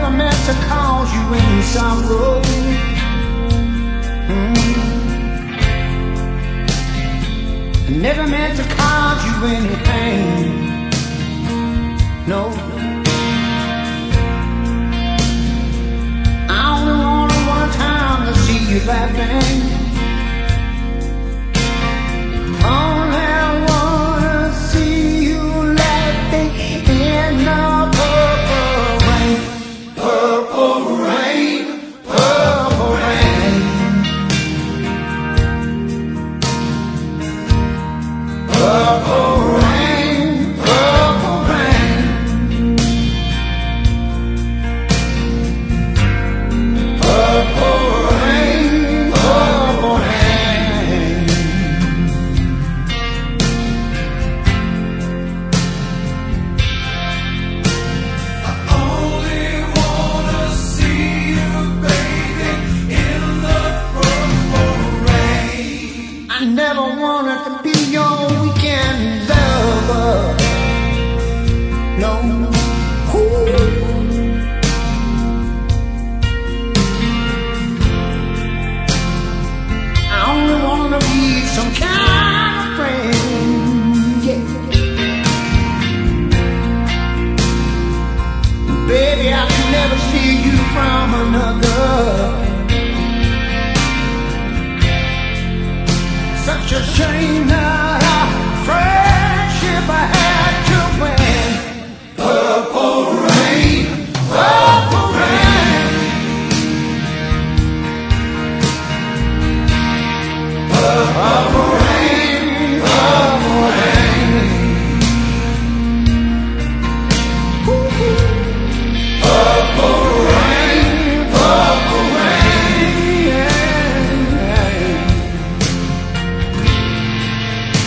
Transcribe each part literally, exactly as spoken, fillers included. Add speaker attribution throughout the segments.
Speaker 1: never meant to cause you any sorrow. Mm. Never meant to cause you any pain. No. I only wanted one time to see you laughing. Only wanna see you laughing in the purple rain. Purple rain, purple rain. Purple rain, purple rain. Purple rain, purple rain.
Speaker 2: I only wanna see you bathing in the purple rain.
Speaker 1: I never wanted to be your weekend lover. No. Ooh. I only wanna be some kind of friend. Yeah. Baby, I can never see you from another. Such a shame that our friendship I had to win. Purple rain, purple rain. Purple rain, purple rain. Ooh. Purple rain, purple rain. Yeah.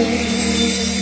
Speaker 1: rain.